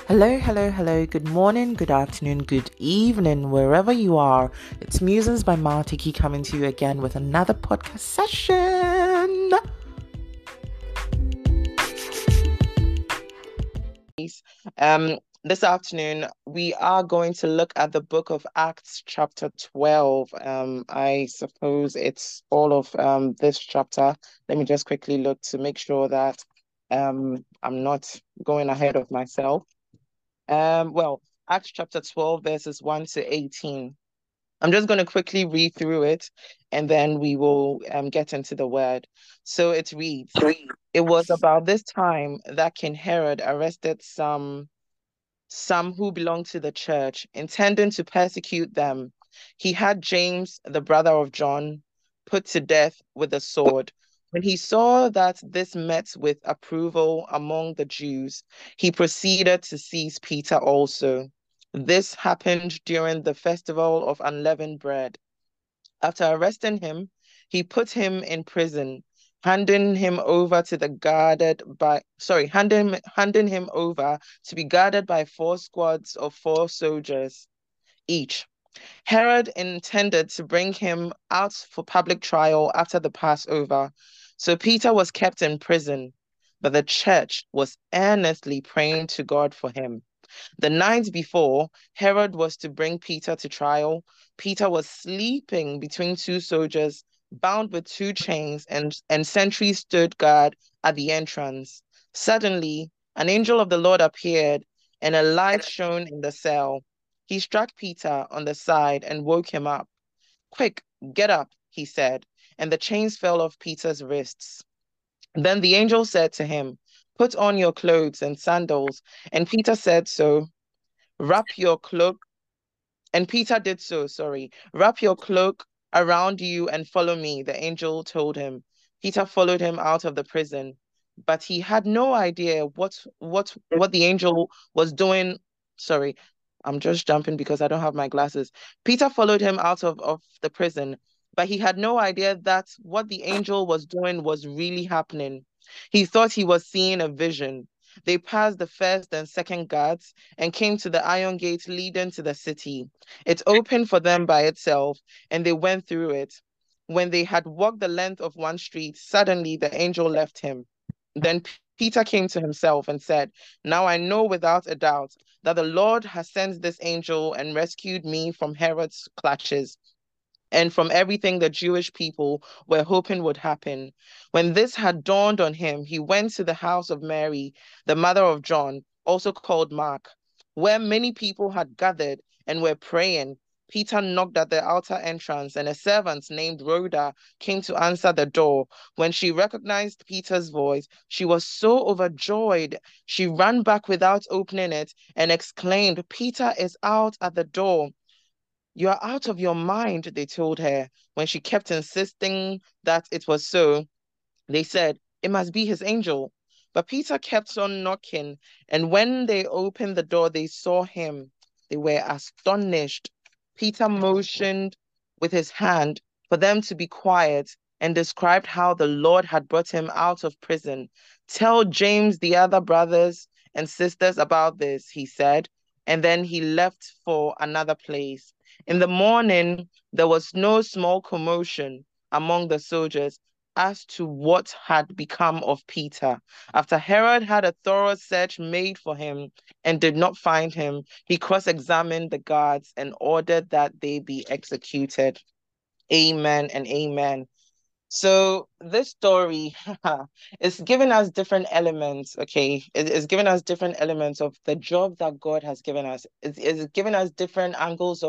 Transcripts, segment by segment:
Hello, hello, hello. Good morning, good afternoon, good evening, wherever you are. It's Musings by Martiki coming to you again with another podcast session. This afternoon we are going to look at the book of Acts, chapter 12. I suppose it's all of this chapter. Let me just quickly look to make sure that I'm not going ahead of myself. Well, Acts chapter 12, verses 1 to 18. I'm just going to quickly read through it and then we will get into the word. So it reads, it was about this time that King Herod arrested some who belonged to the church, intending to persecute them. He had James, the brother of John, put to death with a sword. When he saw that this met with approval among the Jews, he proceeded to seize Peter also. This happened during the festival of unleavened bread. After arresting him, he put him in prison, handing him over to be guarded by 4 squads of 4 soldiers each. Herod intended to bring him out for public trial after the Passover, so Peter was kept in prison, but the church was earnestly praying to God for him. The night before Herod was to bring Peter to trial, Peter was sleeping between 2 soldiers, bound with 2 chains, and sentries stood guard at the entrance. Suddenly, an angel of the Lord appeared, and a light shone in the cell. He struck Peter on the side and woke him up. Quick, get up, he said, and the chains fell off Peter's wrists. Then the angel said to him, Put on your clothes and sandals. And Peter said so. Wrap your cloak, and Peter did so, sorry. Wrap your cloak around you and follow me, the angel told him. Peter followed him out of the prison, but he had no idea what the angel was doing. Sorry, I'm just jumping because I don't have my glasses. Peter followed him out of the prison, but he had no idea that what the angel was doing was really happening. He thought he was seeing a vision. They passed the first and second guards and came to the iron gate leading to the city. It opened for them by itself, and they went through it. When they had walked the length of one street, suddenly the angel left him. Then Peter came to himself and said, Now I know without a doubt that the Lord has sent this angel and rescued me from Herod's clutches and from everything the Jewish people were hoping would happen. When this had dawned on him, he went to the house of Mary, the mother of John, also called Mark, where many people had gathered and were praying. Peter knocked at the outer entrance, and a servant named Rhoda came to answer the door. When she recognized Peter's voice, she was so overjoyed. She ran back without opening it and exclaimed, Peter is out at the door. You are out of your mind, they told her. When she kept insisting that it was so, they said, It must be his angel. But Peter kept on knocking, and when they opened the door, they saw him. They were astonished. Peter motioned with his hand for them to be quiet and described how the Lord had brought him out of prison. Tell James the other brothers and sisters about this, he said, and then he left for another place. In the morning, there was no small commotion among the soldiers as to what had become of Peter. After Herod had a thorough search made for him and did not find him, he cross-examined the guards and ordered that they be executed. Amen and amen. So this story is giving us different elements, okay? It's giving us different elements of the job that God has given us. It's giving us different angles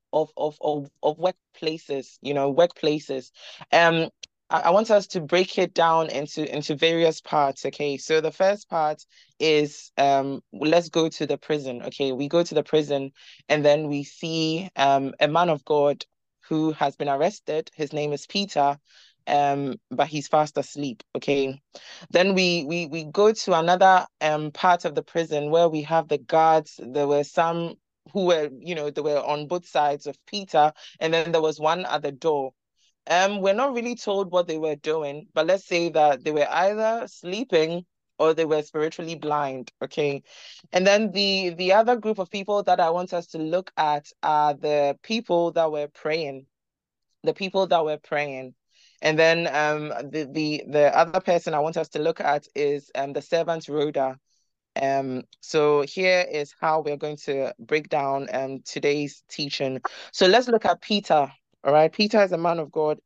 of workplaces, workplaces. Um, I want us to break it down into various parts, okay? So the first part is let's go to the prison, okay? We go to the prison and then we see a man of God who has been arrested. His name is Peter, but he's fast asleep. Okay. Then we go to another part of the prison where we have the guards. There were some who were, they were on both sides of Peter, and then there was one at the door. We're not really told what they were doing, but let's say that they were either sleeping or they were spiritually blind. Okay. And then the other group of people that I want us to look at are the people that were praying, the people that were praying. And then the other person I want us to look at is the servant Rhoda. So here is how we're going to break down today's teaching. So let's look at Peter. All right, Peter is a man of God.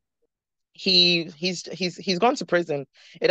He's gone to prison.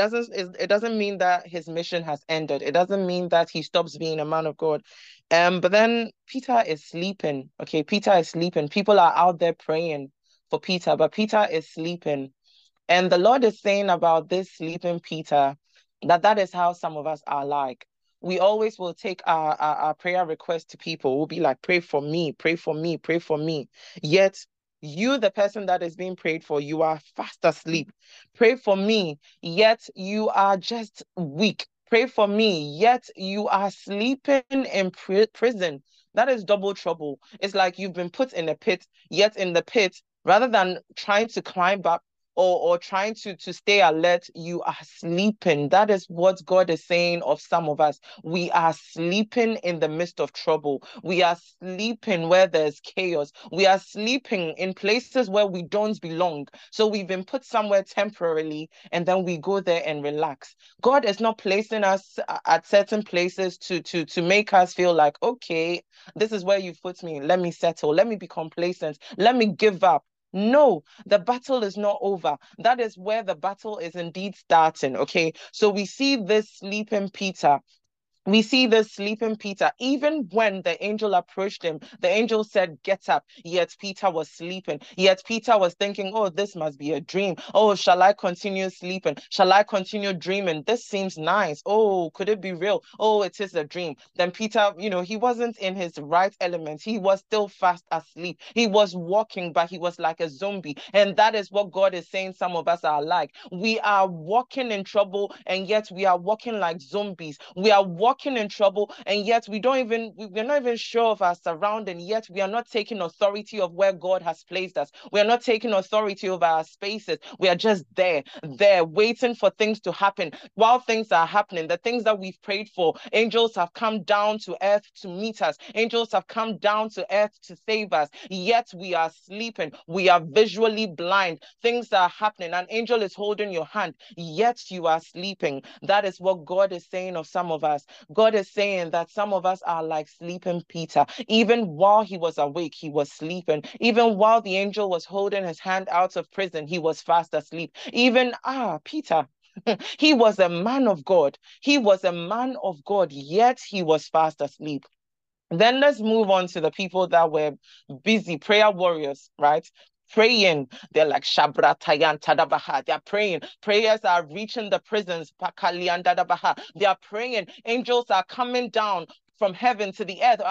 It doesn't mean that his mission has ended. It doesn't mean that he stops being a man of God. But then Peter is sleeping. Okay, Peter is sleeping. People are out there praying for Peter, but Peter is sleeping. And the Lord is saying about this sleeping Peter that that is how some of us are like. We always will take our prayer request to people. We'll be like, pray for me, pray for me, pray for me. Yet you, the person that is being prayed for, you are fast asleep. Pray for me, yet you are just weak. Pray for me, yet you are sleeping in prison. That is double trouble. It's like you've been put in a pit, yet in the pit, rather than trying to climb up or trying to stay alert, you are sleeping. That is what God is saying of some of us. We are sleeping in the midst of trouble. We are sleeping where there's chaos. We are sleeping in places where we don't belong. So we've been put somewhere temporarily and then we go there and relax. God is not placing us at certain places to make us feel like, okay, this is where you've put me. Let me settle. Let me be complacent. Let me give up. No, the battle is not over. That is where the battle is indeed starting. Okay. So we see this sleeping Peter. We see this sleeping Peter. Even when the angel approached him, the angel said, get up. Yet Peter was sleeping. Yet Peter was thinking, oh, this must be a dream. Oh, shall I continue sleeping? Shall I continue dreaming? This seems nice. Oh, could it be real? Oh, it is a dream. Then Peter, he wasn't in his right element. He was still fast asleep. He was walking, but he was like a zombie. And that is what God is saying some of us are like. We are walking in trouble, and yet we are walking like zombies. We are walking in trouble, and yet we're not even sure of our surrounding, yet we are not taking authority of where God has placed us. We are not taking authority over our spaces. We are just there waiting for things to happen. While things are happening, the things that we've prayed for, angels have come down to earth to meet us. Angels have come down to earth to save us, yet we are sleeping. We are visually blind. Things are happening. An angel is holding your hand, yet you are sleeping. That is what God is saying of some of us. God is saying that some of us are like sleeping Peter. Even while he was awake, he was sleeping. Even while the angel was holding his hand out of prison, he was fast asleep. Even, Peter, he was a man of God. He was a man of God, yet he was fast asleep. Then let's move on to the people that were busy, prayer warriors, right? Praying. They're like Shabra Tayan Tadabaha. They're praying. Prayers are reaching the prisons. Pakalian Dadabaha. They are praying. Angels are coming down from heaven to the earth.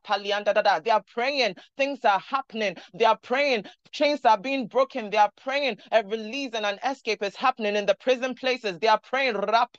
They are praying. Things are happening. They are praying. Chains are being broken. They are praying. A release and an escape is happening in the prison places. They are praying.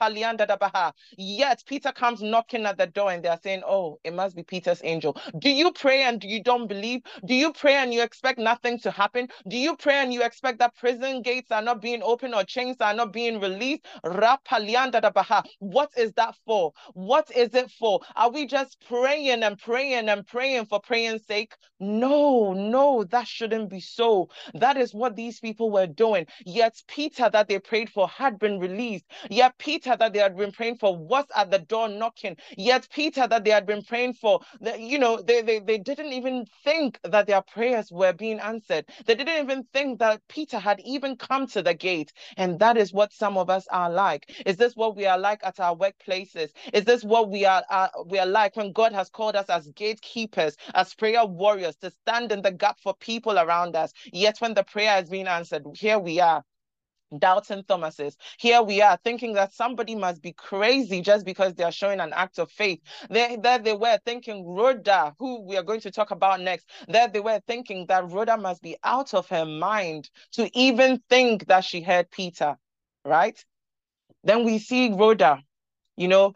Yet Peter comes knocking at the door and they are saying, oh, it must be Peter's angel. Do you pray and you don't believe? Do you pray and you expect nothing to happen? Do you pray and you expect that prison gates are not being opened or chains are not being released? What is that for? What is it for? Are we just praying and praying and praying for praying's sake? No, that shouldn't be so. That is what these people were doing. Yet Peter that they prayed for had been released. Yet Peter that they had been praying for was at the door knocking. Yet Peter that they had been praying for, they didn't even think that their prayers were being answered. They didn't even think that Peter had even come to the gate. And that is what some of us are like. Is this what we are like at our workplaces? Is this what we are like when God has called us as gatekeepers, as prayer warriors to stand in the gap for people around us? Yet when the prayer is being answered, here we are doubting Thomases. Here we are thinking that somebody must be crazy just because they are showing an act of faith. There they were thinking Rhoda, who we are going to talk about next, there they were thinking that Rhoda must be out of her mind to even think that she heard Peter, right? Then we see Rhoda, you know,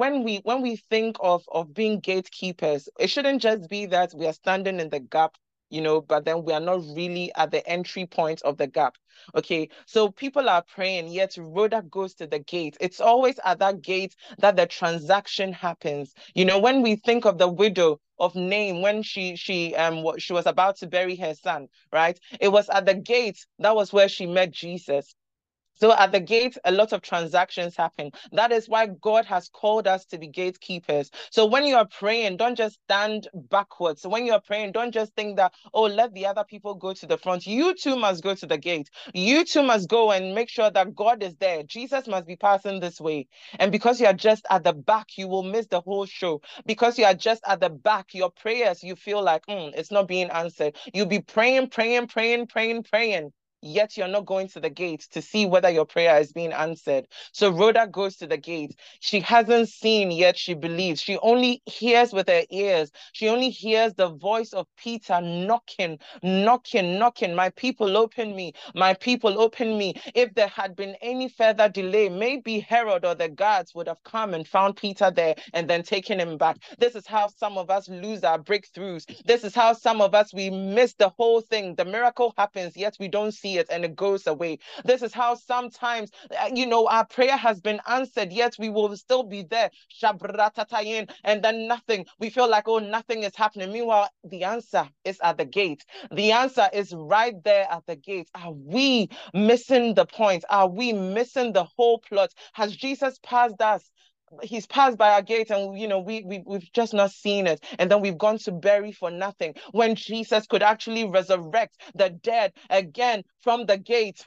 when we think of being gatekeepers, it shouldn't just be that we are standing in the gap, but then we are not really at the entry point of the gap. Okay, so people are praying, yet Rhoda goes to the gate. It's always at that gate that the transaction happens. When we think of the widow of Nain, when she was about to bury her son, right? It was at the gate, that was where she met Jesus. So at the gate, a lot of transactions happen. That is why God has called us to be gatekeepers. So when you are praying, don't just stand backwards. So when you are praying, don't just think that, oh, let the other people go to the front. You too must go to the gate. You too must go and make sure that God is there. Jesus must be passing this way. And because you are just at the back, you will miss the whole show. Because you are just at the back, your prayers, you feel like, it's not being answered. You'll be praying, praying, praying, praying, praying, yet you're not going to the gate to see whether your prayer is being answered. So Rhoda goes to the gate. She hasn't seen, yet she believes. She only hears with her ears. She only hears the voice of Peter knocking, knocking, knocking. My people, open me. My people, open me. If there had been any further delay, maybe Herod or the guards would have come and found Peter there and then taken him back. This is how some of us lose our breakthroughs. This is how some of us, we miss the whole thing. The miracle happens, yet we don't see it and it goes away. This is how sometimes, our prayer has been answered, yet we will still be there, and then nothing. We feel like, oh, nothing is happening. Meanwhile, the answer is at the gate. The answer is right there at the gate. Are we missing the point? Are we missing the whole plot? Has Jesus passed us? He's passed by our gate, and we've just not seen it, and then we've gone to bury for nothing when Jesus could actually resurrect the dead again from the gate.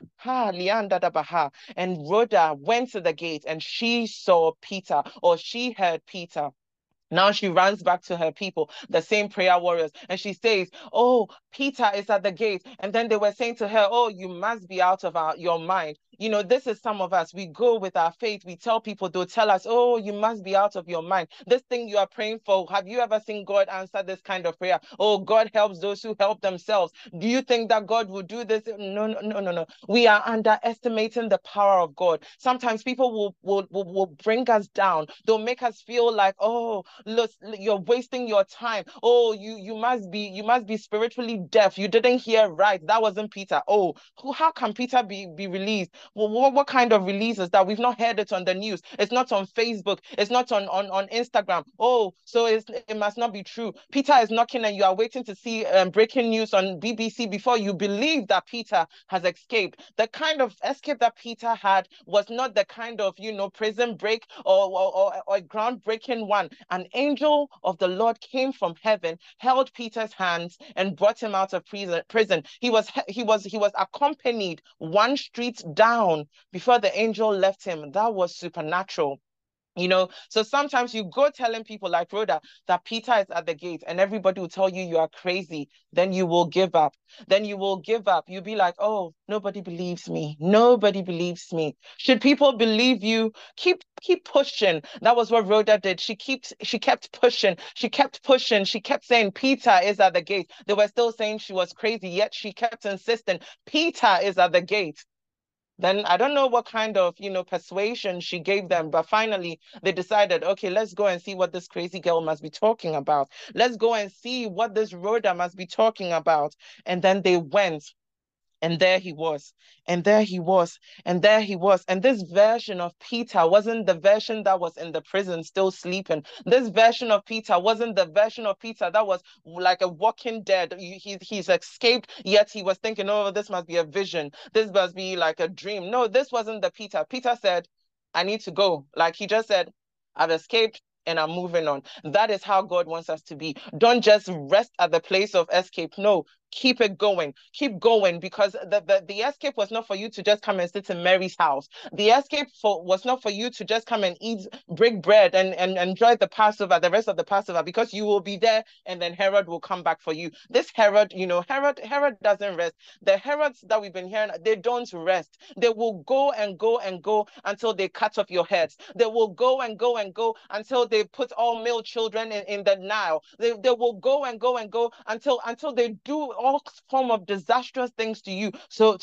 And Rhoda went to the gate and she saw Peter, or she heard Peter. Now she runs back to her people, the same prayer warriors, and she says, oh, Peter is at the gate. And then they were saying to her, oh, you must be out of your mind. This is some of us. We go with our faith. We tell people, they'll tell us, oh, you must be out of your mind. This thing you are praying for, have you ever seen God answer this kind of prayer? Oh, God helps those who help themselves. Do you think that God will do this? No, no, no, no, no. We are underestimating the power of God. Sometimes people will bring us down. They'll make us feel like, oh, look, you're wasting your time. Oh, you must be spiritually deaf. You didn't hear right. That wasn't Peter. Oh, how can Peter be released? Well, what kind of release is that? We've not heard it on the news. It's not on Facebook. It's not on Instagram. Oh, so it must not be true. Peter is knocking and you are waiting to see breaking news on BBC before you believe that Peter has escaped. The kind of escape that Peter had was not the kind of, prison break or a groundbreaking one. An angel of the Lord came from heaven, held Peter's hands, and brought him out of prison. He was accompanied one street down before the angel left him. That was supernatural. So sometimes you go telling people like Rhoda that Peter is at the gate and everybody will tell you you are crazy. Then you will give up. Then you will give up. You'll be like, oh, nobody believes me. Nobody believes me. Should people believe you? Keep pushing. That was what Rhoda did. She kept pushing. She kept pushing. She kept saying Peter is at the gate. They were still saying she was crazy, yet she kept insisting Peter is at the gate. Then I don't know what kind of, persuasion she gave them, but finally they decided, okay, let's go and see what this crazy girl must be talking about. Let's go and see what this Rhoda must be talking about. And then they went. And there he was, and there he was, and there he was. And this version of Peter wasn't the version that was in the prison still sleeping. This version of Peter wasn't the version of Peter that was like a walking dead. He's escaped, yet he was thinking, oh, this must be a vision. This must be like a dream. No, this wasn't the Peter. Peter said, I need to go. Like he just said, I've escaped and I'm moving on. That is how God wants us to be. Don't just rest at the place of escape. No, keep it going. Keep going, because the escape was not for you to just come and sit in Mary's house. The escape was not for you to just come and eat, break bread and enjoy the Passover, the rest of the Passover, because you will be there and then Herod will come back for you. This Herod, Herod doesn't rest. The Herods that we've been hearing, they don't rest. They will go and go and go until they cut off your heads. They will go and go and go until they put all male children in the Nile. They will go and go and go until they do all form of disastrous things to you. So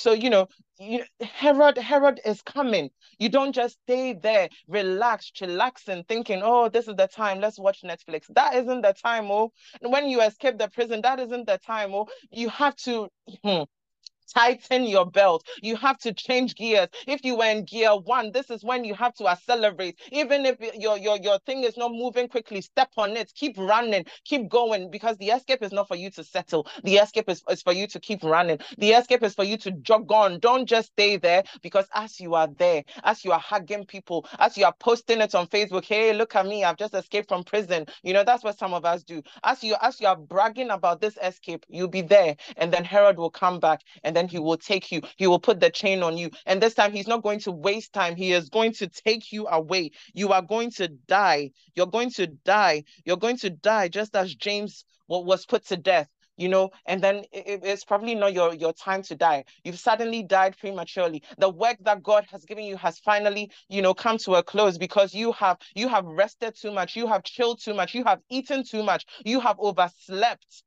Herod is coming. You don't just stay there, relaxed, chillaxing, thinking, oh, this is the time, let's watch Netflix. That isn't the time, oh. When you escape the prison, that isn't the time, oh. You have to tighten your belt. You have to change gears. If you were in gear one, this is when you have to accelerate. Even if your thing is not moving quickly, step on it. Keep running. Keep going, because the escape is not for you to settle. The escape is for you to keep running. The escape is for you to jog on. Don't just stay there, because as you are there, as you are hugging people, as you are posting it on Facebook, hey, look at me, I've just escaped from prison. That's what some of us do. As you are bragging about this escape, you'll be there, and then Herod will come back, and then he will take you. He will put the chain on you. And this time, he's not going to waste time. He is going to take you away. You are going to die. You're going to die. You're going to die, just as James was put to death. And then it's probably not your time to die. You've suddenly died prematurely. The work that God has given you has finally, come to a close, because you have rested too much. You have chilled too much. You have eaten too much. You have overslept.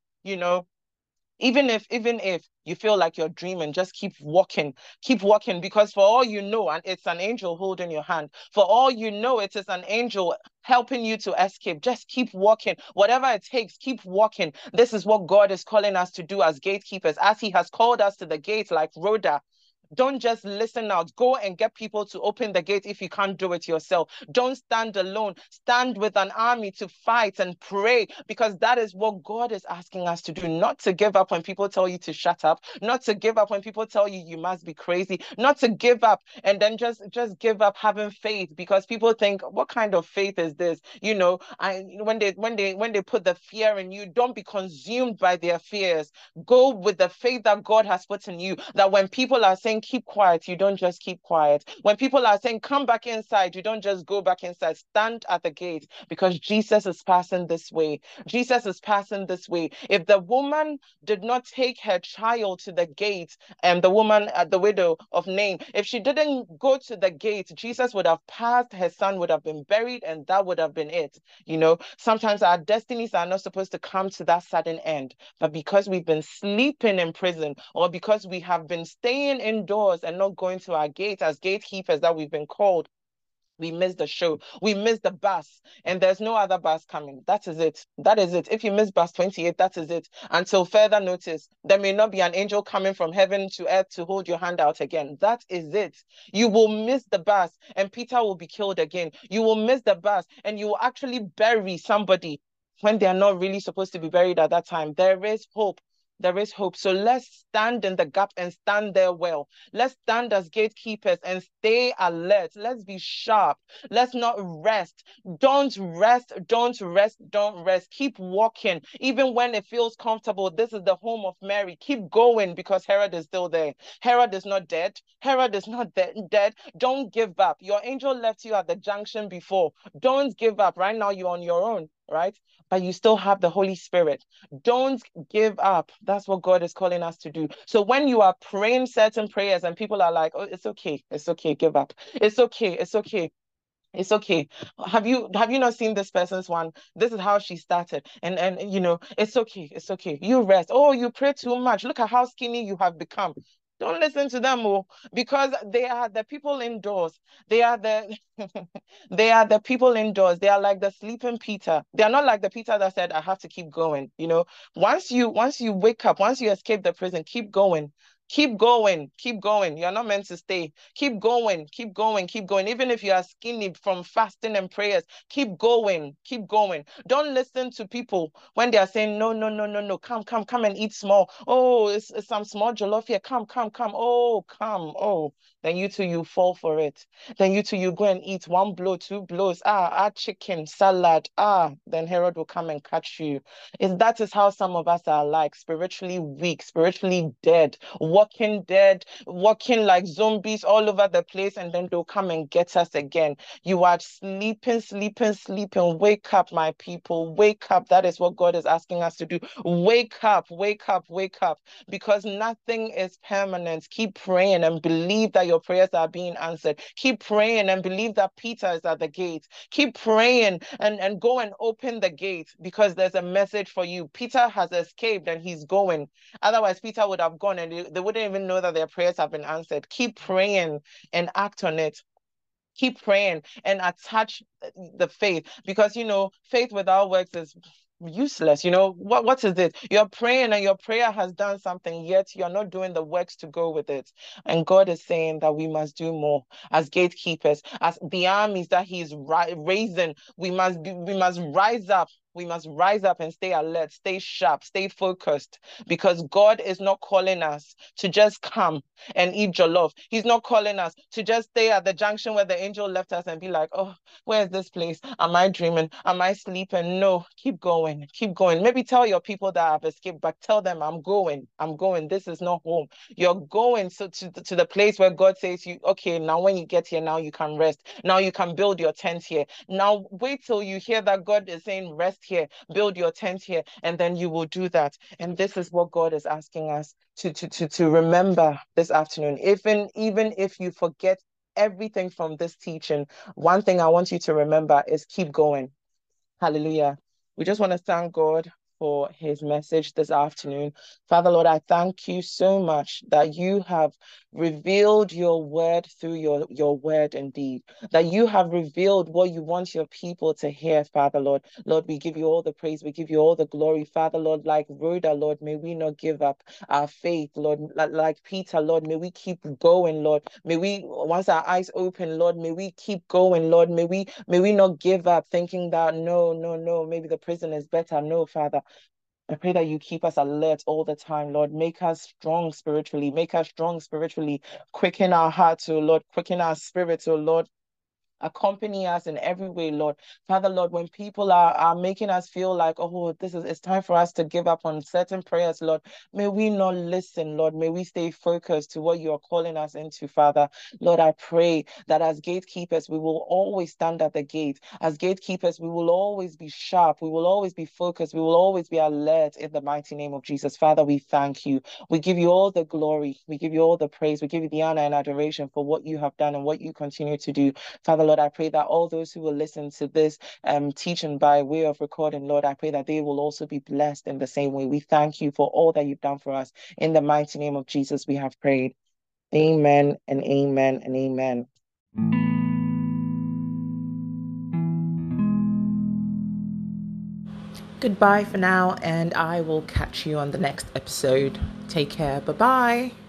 Even if you feel like you're dreaming, just keep walking, because for all you know, and it's an angel holding your hand, for all you know, it is an angel helping you to escape. Just keep walking, whatever it takes, keep walking. This is what God is calling us to do as gatekeepers, as he has called us to the gate, like Rhoda. Don't just listen out. Go and get people to open the gate if you can't do it yourself. Don't stand alone. Stand with an army to fight and pray, because that is what God is asking us to do. Not to give up when people tell you to shut up. Not to give up when people tell you you must be crazy. Not to give up and then just give up having faith, because people think, what kind of faith is this? When they put the fear in you, don't be consumed by their fears. Go with the faith that God has put in you, that when people are saying keep quiet, you don't just keep quiet. When people are saying come back inside, you don't just go back inside. Stand at the gate, because Jesus is passing this way. Jesus is passing this way. If the woman did not take her child to the gate, and the woman, the widow of Nain, if she didn't go to the gate, Jesus would have passed, her son would have been buried, and that would have been it. Sometimes our destinies are not supposed to come to that sudden end, but because we've been sleeping in prison, or because we have been staying indoors and not going to our gates as gatekeepers that we've been called, we miss the show. We miss the bus, and there's no other bus coming. That is it. That is it. If you miss bus 28, that is it. Until further notice, there may not be an angel coming from heaven to earth to hold your hand out again. That is it. You will miss the bus, and Peter will be killed again. You will miss the bus, and you will actually bury somebody when they are not really supposed to be buried at that time. There is hope. There is hope. So let's stand in the gap and stand there well. Let's stand as gatekeepers and stay alert. Let's be sharp. Let's not rest. Don't rest. Don't rest. Don't rest. Keep walking. Even when it feels comfortable, this is the home of Mary. Keep going, because Herod is still there. Herod is not dead. Herod is not dead. Don't give up. Your angel left you at the junction before. Don't give up. Right now, you're on your own, right? But you still have the Holy Spirit. Don't give up. That's what God is calling us to do. So when you are praying certain prayers and people are like, oh, it's okay, give up. It's okay. It's okay. Have you not seen this person's one? This is how she started. And it's okay. You rest. Oh, you pray too much. Look at how skinny you have become. Don't listen to them, because they are the people indoors. They are the they are the people indoors. They are like the sleeping Peter. They are not like the Peter that said, I have to keep going. Once you wake up, once you escape the prison, keep going. Keep going, keep going. You're not meant to stay. Keep going, keep going, keep going. Even if you are skinny from fasting and prayers, keep going, keep going. Don't listen to people when they are saying, no, no, no, no, no, come and eat small. Oh, it's some small jollof here. Come. Oh, come. Oh, then you two, you fall for it. Then you two, you go and eat one blow, two blows. Chicken, salad. Then Herod will come and catch you. That is how some of us are like, spiritually weak, spiritually dead, walking dead, walking like zombies all over the place, and then they'll come and get us again. You are sleeping, sleeping, sleeping. Wake up, my people. Wake up. That is what God is asking us to do. Wake up, wake up, wake up. Because nothing is permanent. Keep praying and believe that your prayers are being answered. Keep praying and believe that Peter is at the gate. Keep praying and go and open the gate because there's a message for you. Peter has escaped and he's going. Otherwise, Peter would have gone and they wouldn't even know that their prayers have been answered. Keep praying and act on it. Keep praying and attach the faith because faith without works is useless. What is it? You're praying and your prayer has done something, yet you're not doing the works to go with it. And God is saying that we must do more as gatekeepers, as the armies that He's raising. We must rise up. We must rise up and stay alert, stay sharp, stay focused, because God is not calling us to just come and eat jollof. He's not calling us to just stay at the junction where the angel left us and be like, oh, where's this place? Am I dreaming? Am I sleeping? No, keep going, keep going. Maybe tell your people that I've escaped, but tell them I'm going, I'm going. This is not home. You're going to the place where God says you, okay, now when you get here, now you can rest. Now you can build your tent here. Now wait till you hear that God is saying rest here, build your tent here, and then you will do that. And this is what God is asking us to remember this afternoon. Even if you forget everything from this teaching, one thing I want you to remember is keep going. Hallelujah. We just want to thank God for his message this afternoon. Father, Lord, I thank you so much that you have revealed your word through your word indeed, that you have revealed what you want your people to hear, Father, Lord. Lord, we give you all the praise. We give you all the glory, Father, Lord, like Rhoda, Lord, may we not give up our faith, Lord, like Peter, Lord, may we keep going, Lord. May we, once our eyes open, Lord, may we keep going, Lord. May we not give up thinking that no, maybe the prison is better. No, Father. I pray that you keep us alert all the time, Lord. Make us strong spiritually. Make us strong spiritually. Quicken our hearts, oh Lord. Quicken our spirits, oh Lord. Accompany us in every way, Lord. Father, Lord, when people are making us feel like, oh, it's time for us to give up on certain prayers, Lord, may we not listen, Lord. May we stay focused to what you are calling us into, Father. Lord, I pray that as gatekeepers, we will always stand at the gate. As gatekeepers, we will always be sharp. We will always be focused. We will always be alert in the mighty name of Jesus. Father, we thank you. We give you all the glory. We give you all the praise. We give you the honor and adoration for what you have done and what you continue to do. Father, Lord, I pray that all those who will listen to this teaching by way of recording, Lord, I pray that they will also be blessed in the same way. We thank you for all that you've done for us. In the mighty name of Jesus, we have prayed. Amen and amen and amen. Goodbye for now, and I will catch you on the next episode. Take care. Bye-bye.